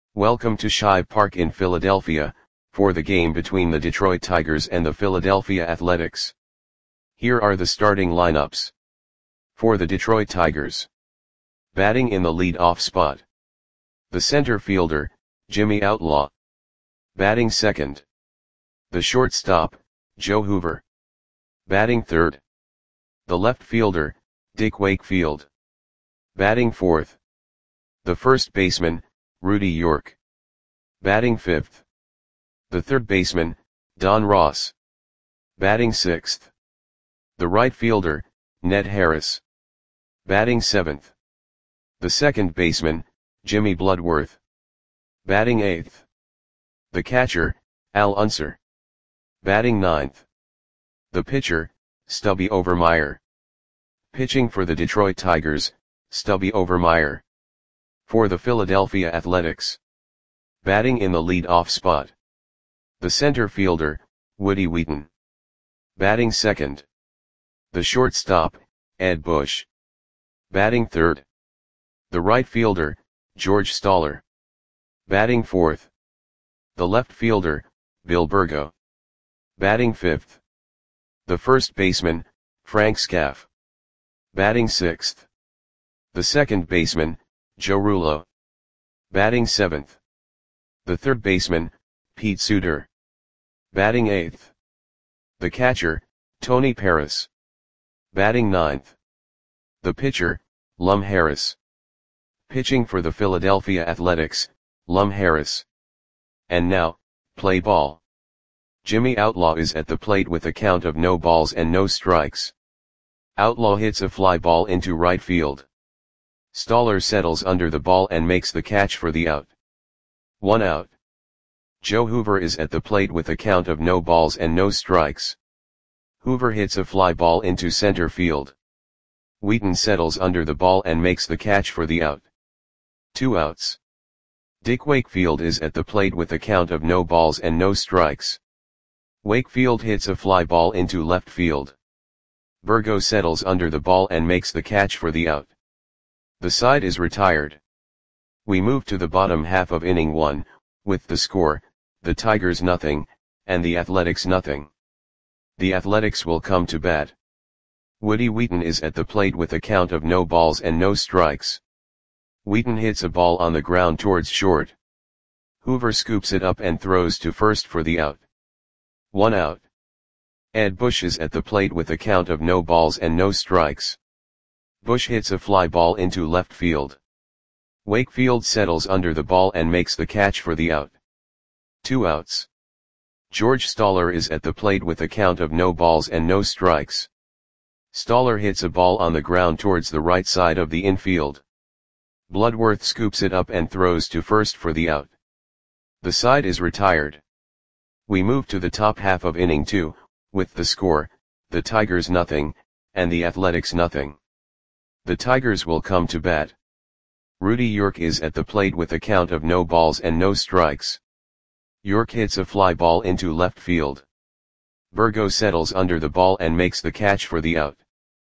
Welcome to Shive Park in Philadelphia, for the game between the Detroit Tigers and the Philadelphia Athletics. Here are the starting lineups. For the Detroit Tigers. Batting in the lead-off spot. The center fielder, Jimmy Outlaw. Batting second. The shortstop, Joe Hoover. Batting third. The left fielder, Dick Wakefield. Batting fourth. The first baseman, Rudy York. Batting fifth. The third baseman, Don Ross. Batting sixth. The right fielder, Ned Harris. Batting seventh. The second baseman, Jimmy Bloodworth. Batting eighth. The catcher, Al Unser. Batting ninth. The pitcher, Stubby Overmyer. Pitching for the Detroit Tigers, Stubby Overmyer. For the Philadelphia Athletics. Batting in the lead-off spot. The center fielder, Woody Wheaton. Batting second. The shortstop, Ed Bush. Batting third. The right fielder, George Stoller. Batting fourth. The left fielder, Bill Burgo. Batting fifth. The first baseman, Frank Scaff. Batting sixth. The second baseman, Joe Rullo. Batting seventh. The third baseman, Pete Suter. Batting eighth. The catcher, Tony Paris. Batting ninth. The pitcher, Lum Harris. Pitching for the Philadelphia Athletics, Lum Harris. And now, play ball. Jimmy Outlaw is at the plate with a count of no balls and no strikes. Outlaw hits a fly ball into right field. Stoller settles under the ball and makes the catch for the out. 1 out. Joe Hoover is at the plate with a count of no balls and no strikes. Hoover hits a fly ball into center field. Wheaton settles under the ball and makes the catch for the out. 2 outs. Dick Wakefield is at the plate with a count of no balls and no strikes. Wakefield hits a fly ball into left field. Burgo settles under the ball and makes the catch for the out. The side is retired. We move to the bottom half of inning 1, with the score, the Tigers nothing, and the Athletics nothing. The Athletics will come to bat. Woody Wheaton is at the plate with a count of no balls and no strikes. Wheaton hits a ball on the ground towards short. Hoover scoops it up and throws to first for the out. 1 out. Ed Bush is at the plate with a count of no balls and no strikes. Bush hits a fly ball into left field. Wakefield settles under the ball and makes the catch for the out. 2 outs. George Stoller is at the plate with a count of no balls and no strikes. Stoller hits a ball on the ground towards the right side of the infield. Bloodworth scoops it up and throws to first for the out. The side is retired. We move to the top half of inning 2, with the score, the Tigers nothing, and the Athletics nothing. The Tigers will come to bat. Rudy York is at the plate with a count of no balls and no strikes. York hits a fly ball into left field. Burgo settles under the ball and makes the catch for the out.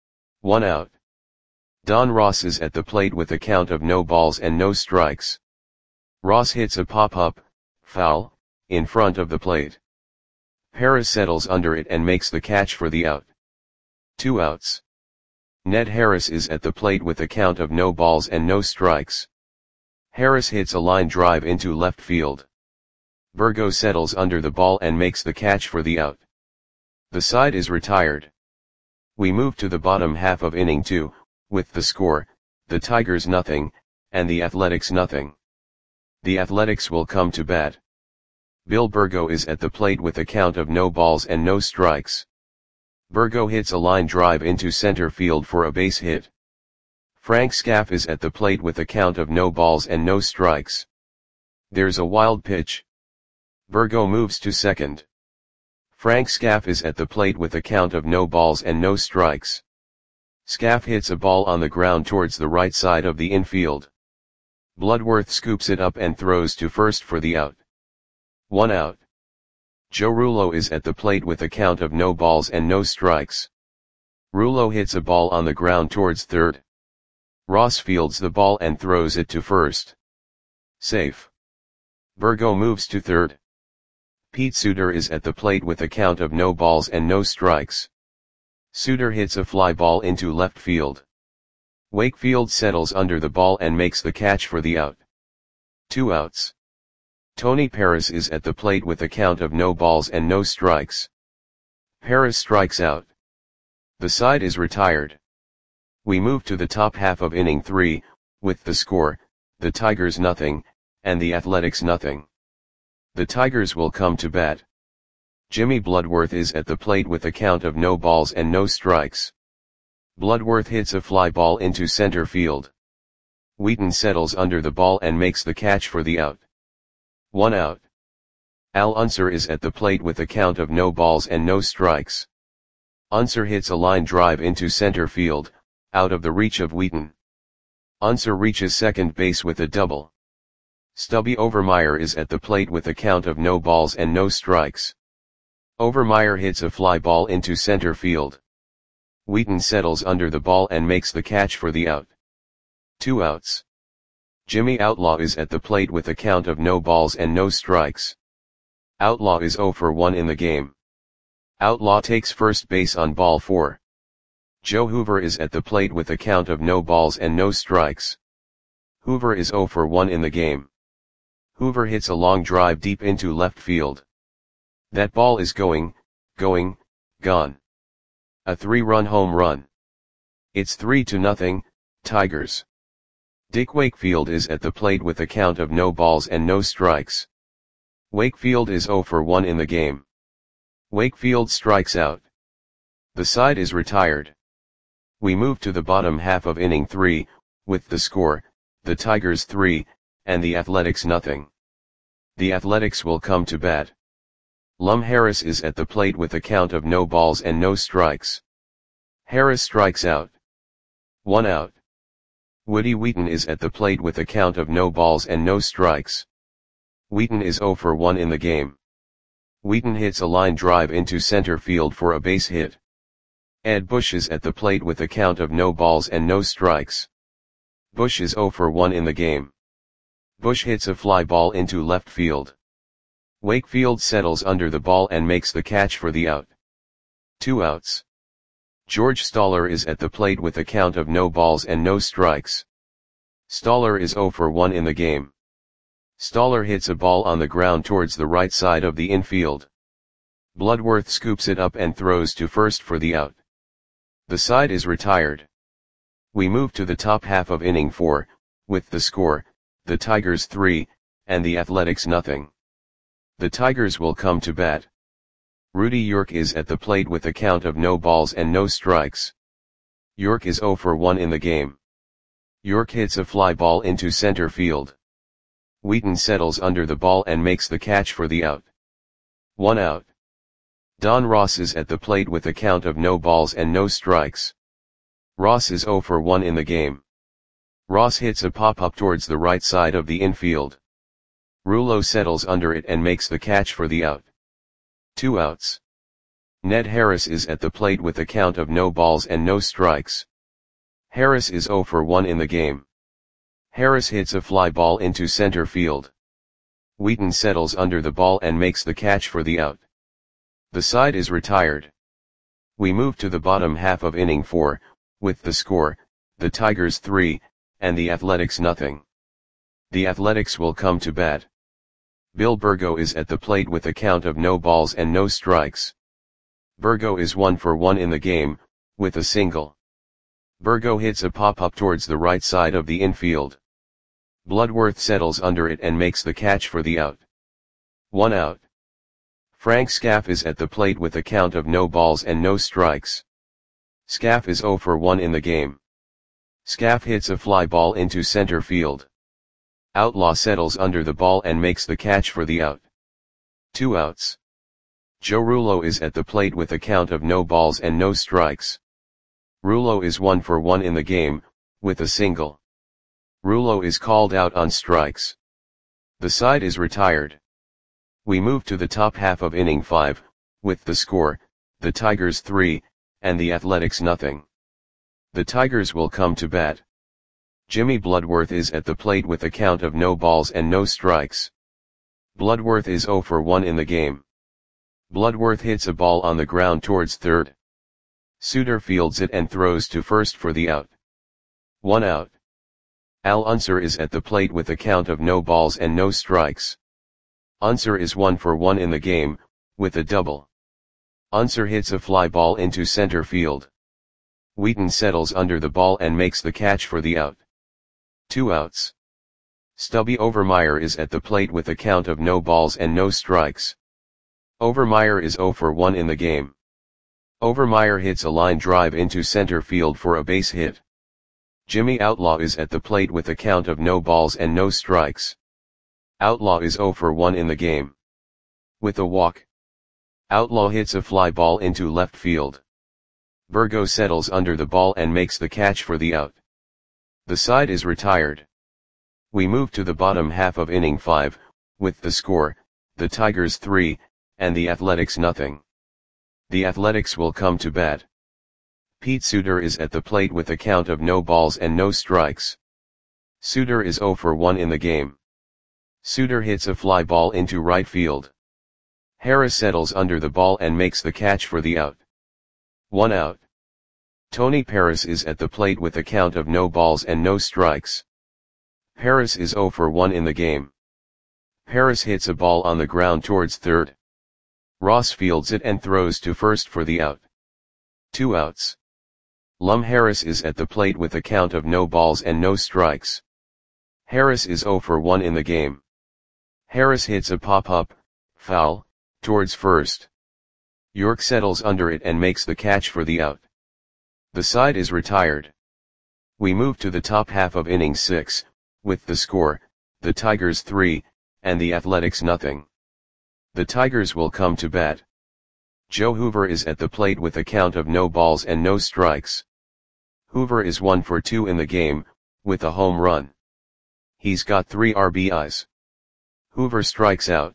1 out. Don Ross is at the plate with a count of no balls and no strikes. Ross hits a pop-up, foul, in front of the plate. Paris settles under it and makes the catch for the out. 2 outs. Ned Harris is at the plate with a count of no balls and no strikes. Harris hits a line drive into left field. Burgo settles under the ball and makes the catch for the out. The side is retired. We move to the bottom half of inning 2, with the score, the Tigers nothing, and the Athletics nothing. The Athletics will come to bat. Bill Burgo is at the plate with a count of no balls and no strikes. Burgo hits a line drive into center field for a base hit. Frank Scaff is at the plate with a count of no balls and no strikes. There's a wild pitch. Burgo moves to second. Frank Scaff is at the plate with a count of no balls and no strikes. Scaff hits a ball on the ground towards the right side of the infield. Bloodworth scoops it up and throws to first for the out. 1 out. Joe Rullo is at the plate with a count of no balls and no strikes. Rullo hits a ball on the ground towards third. Ross fields the ball and throws it to first. Safe. Burgo moves to third. Pete Suter is at the plate with a count of no balls and no strikes. Suter hits a fly ball into left field. Wakefield settles under the ball and makes the catch for the out. 2 outs. Tony Paris is at the plate with a count of no balls and no strikes. Paris strikes out. The side is retired. We move to the top half of inning 3, with the score, the Tigers nothing, and the Athletics nothing. The Tigers will come to bat. Jimmy Bloodworth is at the plate with a count of no balls and no strikes. Bloodworth hits a fly ball into center field. Wheaton settles under the ball and makes the catch for the out. 1 out. Al Unser is at the plate with a count of no balls and no strikes. Unser hits a line drive into center field, out of the reach of Wheaton. Unser reaches second base with a double. Stubby Overmeyer is at the plate with a count of no balls and no strikes. Overmeyer hits a fly ball into center field. Wheaton settles under the ball and makes the catch for the out. 2 outs. Jimmy Outlaw is at the plate with a count of no balls and no strikes. Outlaw is 0 for 1 in the game. Outlaw takes first base on ball 4. Joe Hoover is at the plate with a count of no balls and no strikes. Hoover is 0 for 1 in the game. Hoover hits a long drive deep into left field. That ball is gone. A 3-run home run. It's 3-0, Tigers. Dick Wakefield is at the plate with a count of no balls and no strikes. Wakefield is 0 for 1 in the game. Wakefield strikes out. The side is retired. We move to the bottom half of inning 3, with the score, the Tigers 3, and the Athletics nothing. The Athletics will come to bat. Lum Harris is at the plate with a count of no balls and no strikes. Harris strikes out. 1 out. Woody Wheaton is at the plate with a count of no balls and no strikes. Wheaton is 0 for 1 in the game. Wheaton hits a line drive into center field for a base hit. Ed Bush is at the plate with a count of no balls and no strikes. Bush is 0 for 1 in the game. Bush hits a fly ball into left field. Wakefield settles under the ball and makes the catch for the out. 2 outs. George Stoller is at the plate with a count of no balls and no strikes. Stoller is 0 for 1 in the game. Stoller hits a ball on the ground towards the right side of the infield. Bloodworth scoops it up and throws to first for the out. The side is retired. We move to the top half of inning 4, with the score, the Tigers 3, and the Athletics nothing. The Tigers will come to bat. Rudy York is at the plate with a count of no balls and no strikes. York is 0 for 1 in the game. York hits a fly ball into center field. Wheaton settles under the ball and makes the catch for the out. 1 out. Don Ross is at the plate with a count of no balls and no strikes. Ross is 0 for 1 in the game. Ross hits a pop-up towards the right side of the infield. Rouleau settles under it and makes the catch for the out. 2 outs. Ned Harris is at the plate with a count of no balls and no strikes. Harris is 0 for 1 in the game. Harris hits a fly ball into center field. Wheaton settles under the ball and makes the catch for the out. The side is retired. We move to the bottom half of inning 4, with the score, the Tigers 3, and the Athletics nothing. The Athletics will come to bat. Bill Burgo is at the plate with a count of no balls and no strikes. Burgo is 1 for 1 in the game, with a single. Burgo hits a pop-up towards the right side of the infield. Bloodworth settles under it and makes the catch for the out. 1 out. Frank Scaff is at the plate with a count of no balls and no strikes. Scaff is 0 for 1 in the game. Scaff hits a fly ball into center field. Outlaw settles under the ball and makes the catch for the out. 2 outs. Joe Rouleau is at the plate with a count of no balls and no strikes. Rouleau is 1 for 1 in the game, with a single. Rouleau is called out on strikes. The side is retired. We move to the top half of inning 5, with the score, the Tigers 3, and the Athletics nothing. The Tigers will come to bat. Jimmy Bloodworth is at the plate with a count of no balls and no strikes. Bloodworth is 0 for 1 in the game. Bloodworth hits a ball on the ground towards third. Suitor fields it and throws to first for the out. 1 out. Al Unser is at the plate with a count of no balls and no strikes. Unser is 1 for 1 in the game, with a double. Unser hits a fly ball into center field. Wheaton settles under the ball and makes the catch for the out. 2 outs. Stubby Overmeyer is at the plate with a count of no balls and no strikes. Overmeyer is 0 for 1 in the game. Overmeyer hits a line drive into center field for a base hit. Jimmy Outlaw is at the plate with a count of no balls and no strikes. Outlaw is 0 for 1 in the game. With a walk. Outlaw hits a fly ball into left field. Burgo settles under the ball and makes the catch for the out. The side is retired. We move to the bottom half of inning 5, with the score, the Tigers 3, and the Athletics nothing. The Athletics will come to bat. Pete Suitor is at the plate with a count of no balls and no strikes. Suitor is 0 for 1 in the game. Suitor hits a fly ball into right field. Harris settles under the ball and makes the catch for the out. 1 out. Tony Paris is at the plate with a count of no balls and no strikes. Paris is 0 for 1 in the game. Paris hits a ball on the ground towards third. Ross fields it and throws to first for the out. 2 outs. Lum Harris is at the plate with a count of no balls and no strikes. Harris is 0 for 1 in the game. Harris hits a pop-up, foul, towards first. York settles under it and makes the catch for the out. The side is retired. We move to the top half of inning 6, with the score, the Tigers 3, and the Athletics nothing. The Tigers will come to bat. Joe Hoover is at the plate with a count of no balls and no strikes. Hoover is 1 for 2 in the game, with a home run. He's got 3 RBIs. Hoover strikes out.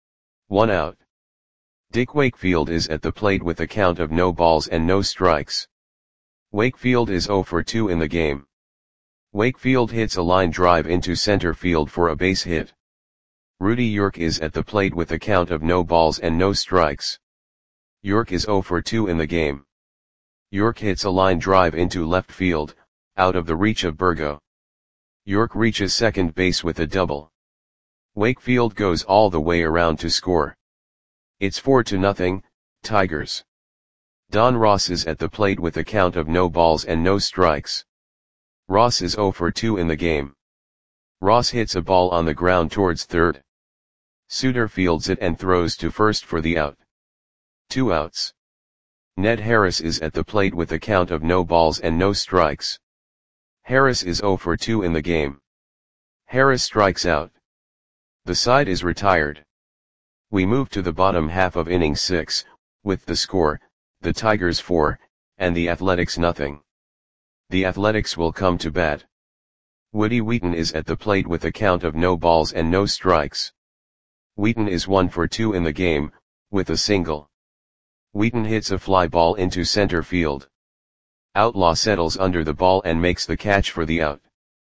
1 out. Dick Wakefield is at the plate with a count of no balls and no strikes. Wakefield is 0 for 2 in the game. Wakefield hits a line drive into center field for a base hit. Rudy York is at the plate with a count of no balls and no strikes. York is 0 for 2 in the game. York hits a line drive into left field, out of the reach of Burgo. York reaches second base with a double. Wakefield goes all the way around to score. It's 4-0, Tigers. Don Ross is at the plate with a count of no balls and no strikes. Ross is 0 for 2 in the game. Ross hits a ball on the ground towards third. Suitor fields it and throws to first for the out. 2 outs. Ned Harris is at the plate with a count of no balls and no strikes. Harris is 0 for 2 in the game. Harris strikes out. The side is retired. We move to the bottom half of inning 6, with the score, the Tigers 4, and the Athletics nothing. The Athletics will come to bat. Woody Wheaton is at the plate with a count of no balls and no strikes. Wheaton is 1 for 2 in the game, with a single. Wheaton hits a fly ball into center field. Outlaw settles under the ball and makes the catch for the out.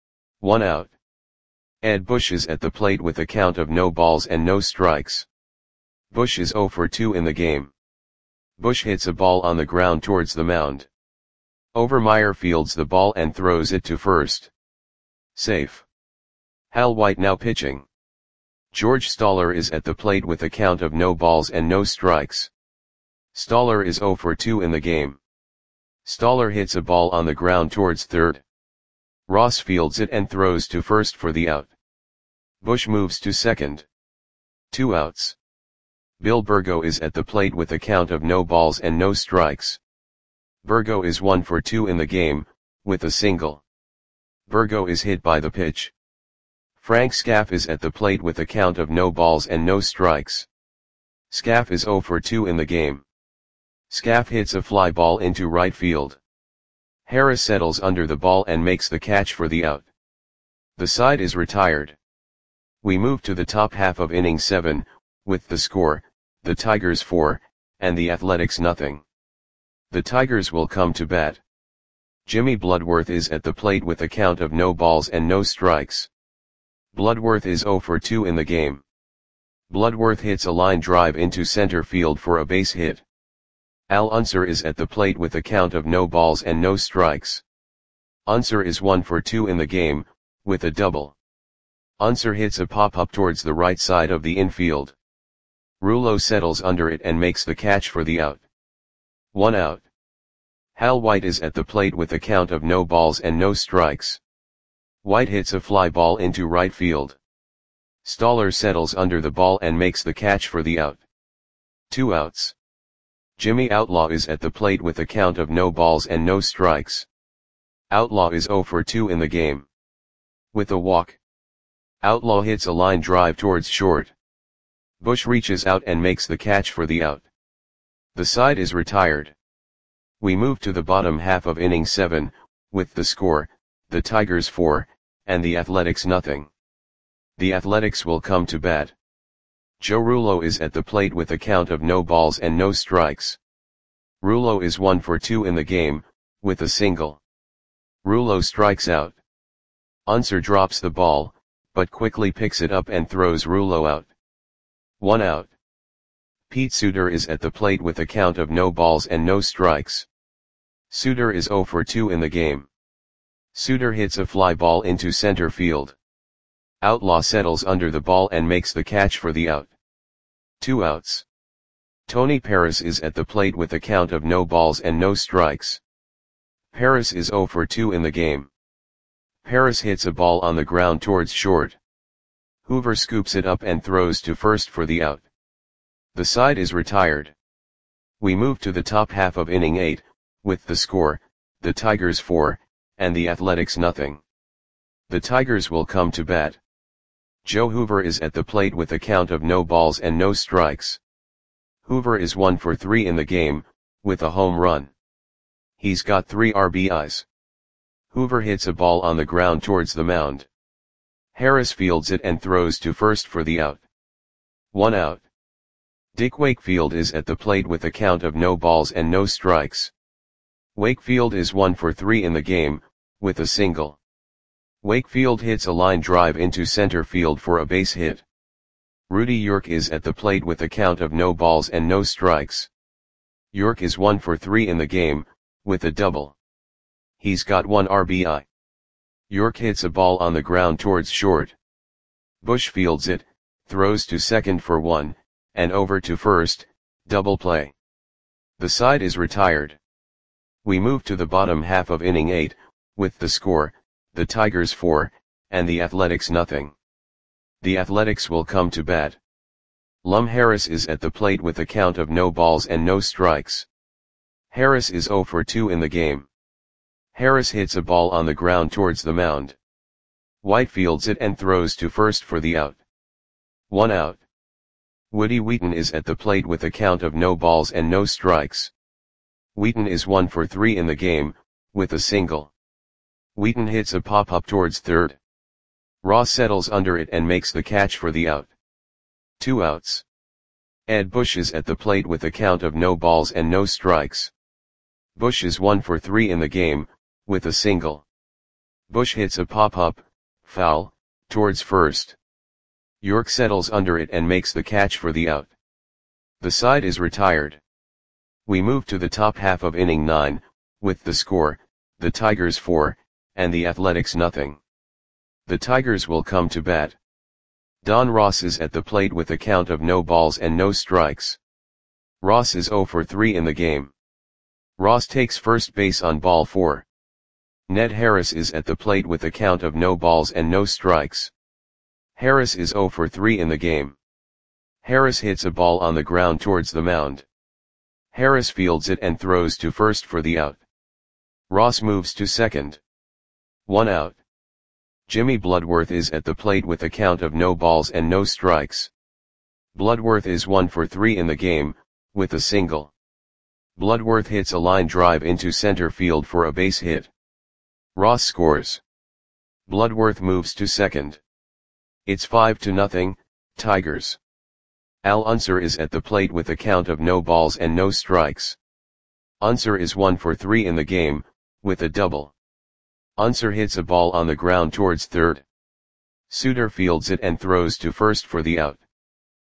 1 out. Ed Bush is at the plate with a count of no balls and no strikes. Bush is 0 for 2 in the game. Bush hits a ball on the ground towards the mound. Overmeyer fields the ball and throws it to first. Safe. Hal White now pitching. George Stoller is at the plate with a count of no balls and no strikes. Stoller is 0 for 2 in the game. Stoller hits a ball on the ground towards third. Ross fields it and throws to first for the out. Bush moves to second. 2 outs. Bill Burgo is at the plate with a count of no balls and no strikes. Burgo is 1 for 2 in the game, with a single. Burgo is hit by the pitch. Frank Scaff is at the plate with a count of no balls and no strikes. Scaff is 0 for 2 in the game. Scaff hits a fly ball into right field. Harris settles under the ball and makes the catch for the out. The side is retired. We move to the top half of inning 7, with the score, the Tigers 4, and the Athletics nothing. The Tigers will come to bat. Jimmy Bloodworth is at the plate with a count of no balls and no strikes. Bloodworth is 0 for 2 in the game. Bloodworth hits a line drive into center field for a base hit. Al Unser is at the plate with a count of no balls and no strikes. Unser is 1 for 2 in the game, with a double. Unser hits a pop-up towards the right side of the infield. Rouleau settles under it and makes the catch for the out. 1 out. Hal White is at the plate with a count of no balls and no strikes. White hits a fly ball into right field. Stoller settles under the ball and makes the catch for the out. 2 outs. Jimmy Outlaw is at the plate with a count of no balls and no strikes. Outlaw is 0 for 2 in the game. With a walk. Outlaw hits a line drive towards short. Bush reaches out and makes the catch for the out. The side is retired. We move to the bottom half of inning 7, with the score, the Tigers 4, and the Athletics nothing. The Athletics will come to bat. Joe Rouleau is at the plate with a count of no balls and no strikes. Rouleau is 1 for 2 in the game, with a single. Rouleau strikes out. Unser drops the ball, but quickly picks it up and throws Rouleau out. 1 out. Pete Suter is at the plate with a count of no balls and no strikes. Suter is 0 for 2 in the game. Suter hits a fly ball into center field. Outlaw settles under the ball and makes the catch for the out. 2 outs. Tony Paris is at the plate with a count of no balls and no strikes. Paris is 0 for 2 in the game. Paris hits a ball on the ground towards short. Hoover scoops it up and throws to first for the out. The side is retired. We move to the top half of inning 8, with the score, the Tigers 4, and the Athletics nothing. The Tigers will come to bat. Joe Hoover is at the plate with a count of no balls and no strikes. Hoover is 1 for 3 in the game, with a home run. He's got 3 RBIs. Hoover hits a ball on the ground towards the mound. Harris fields it and throws to first for the out. 1 out. Dick Wakefield is at the plate with a count of no balls and no strikes. Wakefield is 1 for 3 in the game, with a single. Wakefield hits a line drive into center field for a base hit. Rudy York is at the plate with a count of no balls and no strikes. York is 1 for 3 in the game, with a double. He's got 1 RBI. York hits a ball on the ground towards short. Bush fields it, throws to second for 1, and over to first, double play. The side is retired. We move to the bottom half of inning 8, with the score, the Tigers 4, and the Athletics nothing. The Athletics will come to bat. Lum Harris is at the plate with a count of no balls and no strikes. Harris is 0 for 2 in the game. Harris hits a ball on the ground towards the mound. White fields it and throws to first for the out. 1 out. Woody Wheaton is at the plate with a count of no balls and no strikes. Wheaton is 1 for 3 in the game, with a single. Wheaton hits a pop-up towards third. Ross settles under it and makes the catch for the out. 2 outs. Ed Bush is at the plate with a count of no balls and no strikes. Bush is 1 for 3 in the game, with a single. Bush hits a pop-up, foul, towards first. York settles under it and makes the catch for the out. The side is retired. We move to the top half of inning 9, with the score, the Tigers 4, and the Athletics nothing. The Tigers will come to bat. Don Ross is at the plate with a count of no balls and no strikes. Ross is 0 for 3 in the game. Ross takes first base on ball 4. Ned Harris is at the plate with a count of no balls and no strikes. Harris is 0 for 3 in the game. Harris hits a ball on the ground towards the mound. Harris fields it and throws to first for the out. Ross moves to second. 1 out. Jimmy Bloodworth is at the plate with a count of no balls and no strikes. Bloodworth is 1 for 3 in the game, with a single. Bloodworth hits a line drive into center field for a base hit. Ross scores. Bloodworth moves to second. It's 5-0, Tigers. Al Unser is at the plate with a count of no balls and no strikes. Unser is 1 for 3 in the game, with a double. Unser hits a ball on the ground towards third. Suter fields it and throws to first for the out.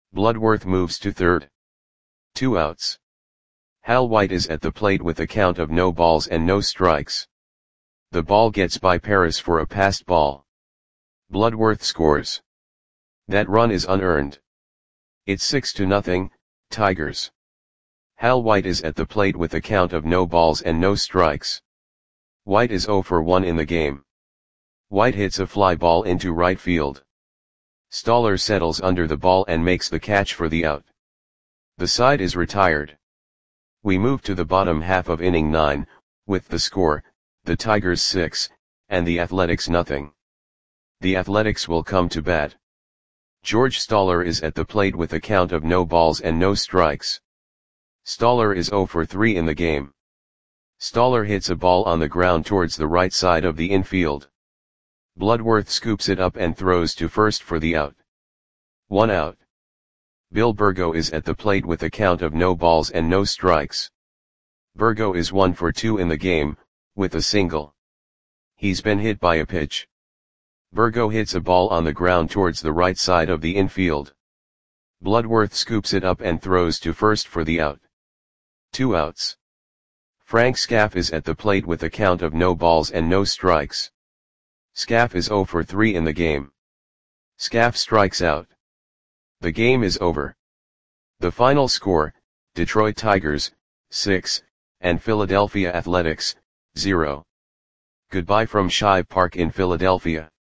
Bloodworth moves to third. 2 outs. Hal White is at the plate with a count of no balls and no strikes. The ball gets by Paris for a passed ball. Bloodworth scores. That run is unearned. It's 6-0, Tigers. Hal White is at the plate with a count of no balls and no strikes. White is 0 for 1 in the game. White hits a fly ball into right field. Stoller settles under the ball and makes the catch for the out. The side is retired. We move to the bottom half of inning 9, with the score, the Tigers 6, and the Athletics nothing. The Athletics will come to bat. George Stoller is at the plate with a count of no balls and no strikes. Stoller is 0 for 3 in the game. Stoller hits a ball on the ground towards the right side of the infield. Bloodworth scoops it up and throws to first for the out. 1 out. Bill Burgo is at the plate with a count of no balls and no strikes. Burgo is 1 for 2 in the game, with a single. He's been hit by a pitch. Burgo hits a ball on the ground towards the right side of the infield. Bloodworth scoops it up and throws to first for the out. 2 outs. Frank Scaff is at the plate with a count of no balls and no strikes. Scaff is 0 for 3 in the game. Scaff strikes out. The game is over. The final score, Detroit Tigers, 6, and Philadelphia Athletics, 0. Goodbye from Shibe Park in Philadelphia.